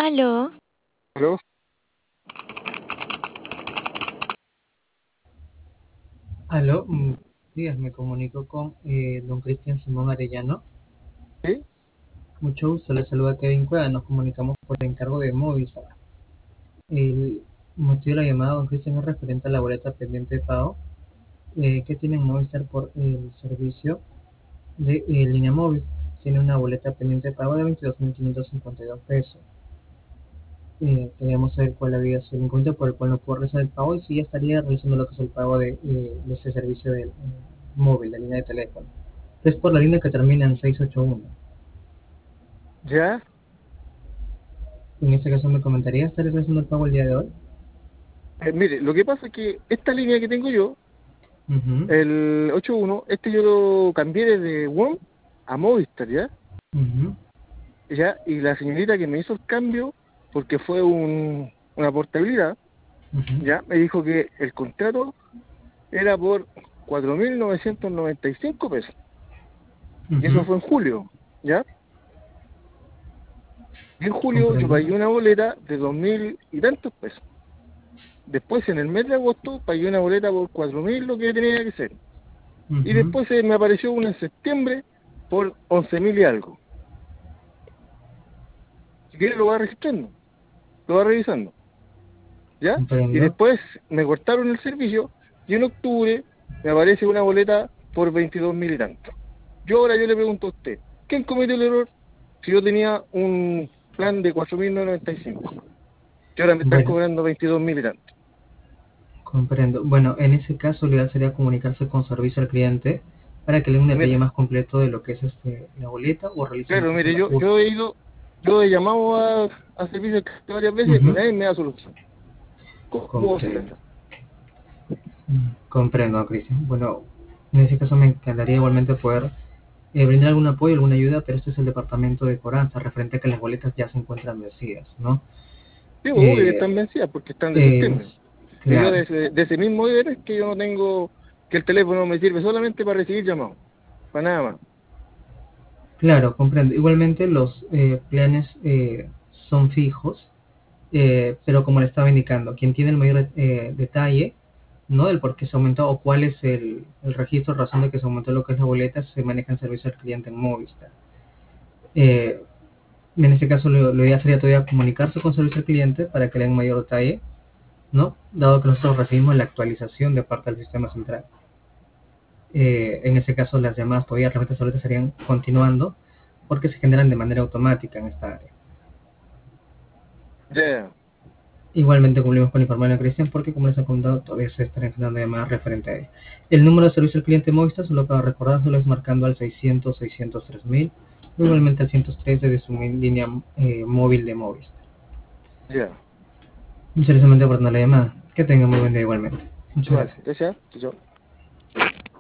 Aló, ¿Aló? Aló, días, me comunico con don Cristian Simón Arellano. ¿Sí? Mucho gusto, le saluda Kevin Cueva, nos comunicamos por encargo de Movistar. El motivo de la llamada, don Cristian, es referente a la boleta pendiente de pago que tiene Movistar por el servicio de línea móvil. Tiene una boleta pendiente de pago de 22.552 pesos. Queríamos saber cuál había sido el inconveniente por el cual no pudo realizar el pago y si ya estaría realizando lo que es el pago de ese servicio del móvil, la línea de teléfono. Es por la línea que termina en 681. ¿Ya? En este caso me comentaría, ¿estar realizando el pago el día de hoy? Mire, lo que pasa es que esta línea que tengo yo, Ujú, el 81, yo lo cambié desde WOM a Movistar, ¿ya? ujú, ¿Ya? Y la señorita que me hizo el cambio, porque fue una portabilidad, ujú, ¿ya? Me dijo que el contrato era por 4.995 pesos. Y eso ujú. fue en julio, ¿ya? Y en julio yo Comprendo. pagué una boleta de 2.000 y tantos pesos. Después, en el mes de agosto, pagué una boleta por 4.000, lo que tenía que ser. Y Ujú. después me apareció una en septiembre por 11.000 y algo. Si quiere lo va registrando, lo va revisando, ¿ya? Y Comprendo. después me cortaron el servicio y en octubre me aparece una boleta por 22.000 y tanto. Yo le pregunto a usted, ¿quién cometió el error si yo tenía un plan de 4.995? Que ahora me están Bueno, cobrando 22.000 y tanto. comprendo. Bueno, en ese caso lo ideal sería comunicarse con servicio al cliente para que le dé un detalle Mire, más completo de lo que es la boleta o realice claro, incluso mire, el yo ajuste. he ido, yo he llamado a servicio varias veces y Ujú. nadie me da solución. ¿Cómo puedo hacer Comprendo. esto? Comprendo, Cristian. Bueno, en ese caso me encantaría igualmente poder brindar algún apoyo, alguna ayuda, pero este es el departamento de cobranza, referente a que las boletas ya se encuentran vencidas, ¿no? Sí, obvio que Eh, están vencidas porque están de eh, septiembre. Y yo claro, de ese mismo día es que yo no tengo, que el teléfono me sirve solamente para recibir llamados, para nada más. claro, comprendo. Igualmente los planes son fijos, pero como le estaba indicando, quien tiene el mayor detalle, ¿no? Del por qué se aumentó o cuál es el registro, razón de que se aumentó lo que es la boleta, se maneja en servicio al cliente en Movistar. Eh, en este caso, lo ideal sería todavía comunicarse con servicio al cliente para que le den mayor detalle, ¿no? Dado que nosotros recibimos la actualización de parte del sistema central. En ese caso, las llamadas todavía realmente ahorita estarían continuando porque se generan de manera automática en esta área. Ya, Igualmente cumplimos con informarle a Cristian porque, como les he contado, todavía se están generando llamadas referente a él. El número de servicio al cliente Movistar, solo para recordárselo, es marcando al 600-603.000, igualmente al 103 desde su línea móvil de Movistar. ya. Muchas gracias por tener la llamada. Que tenga muy buen día igualmente. Muchas Vale, gracias. gracias. Chao.